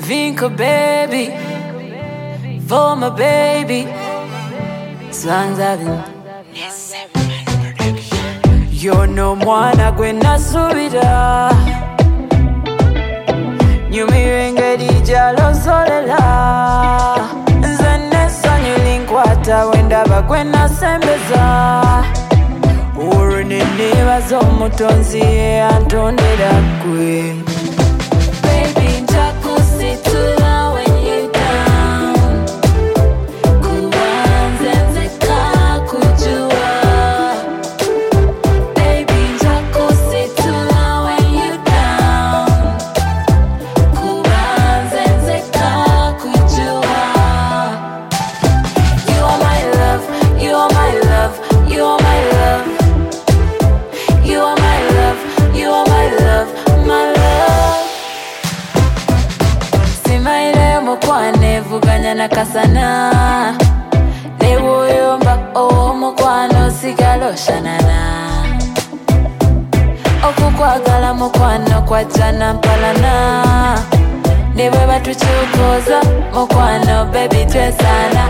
Vinko baby, for my baby. Swanzalin. Yo no mwana gwe nasubira, nyumirwa engeri gy'alozolela. Nze n'essanyu linkwata bwendaba gwe nasembeza. Olwo ne neebaza omutonzi eyantondera ggwe. Baby njakusitula when you down, kuba nze nzekka kujua. Baby njakusitula when you down, kuba nze nzekka kujua. You are my love, you are my love, you are my love. You are my love, you are my love, my love. Simaire mukwane vuganya nakasana, newoyomba omukwano sigalo shanana. Okukwagala mukwano kwajjana mpalana, ne bwe batukyukoza mukwano baby twesana.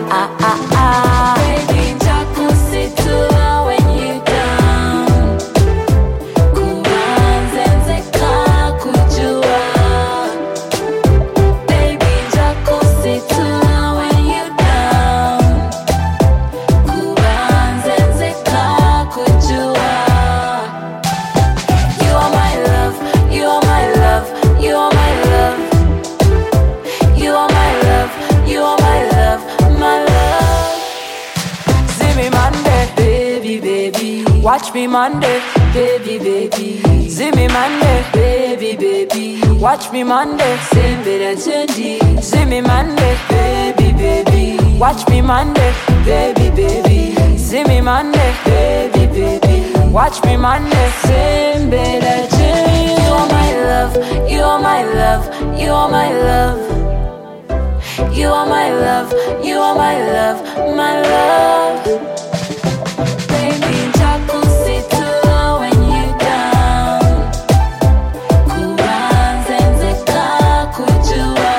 Baby njakusitula when you down, kuba nze nzekka kujua. Baby njakusitula when you down, kuba nze nzekka kujua. You are my love, you are my love, you are my love. You are my love, you are my love, my love. See me Monday, baby, baby. Watch me Monday, baby, baby. See me Monday, baby, baby. Watch me Monday, sembera chendi. See me Monday, baby, baby. Watch me Monday, baby, baby. See me Monday, baby, baby. Watch me Monday, sembera chendi. You are my love, you are my love, you are my love. You are my love, you are my love, my love. Baby, njakusitula when you down, kuba nze nzekka kujua.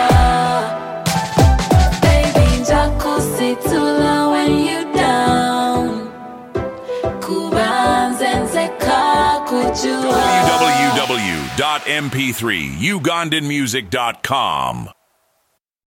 Baby, njakusitula when you down, kuba nze nzekka kujua. www.mp3ugandanmusic.com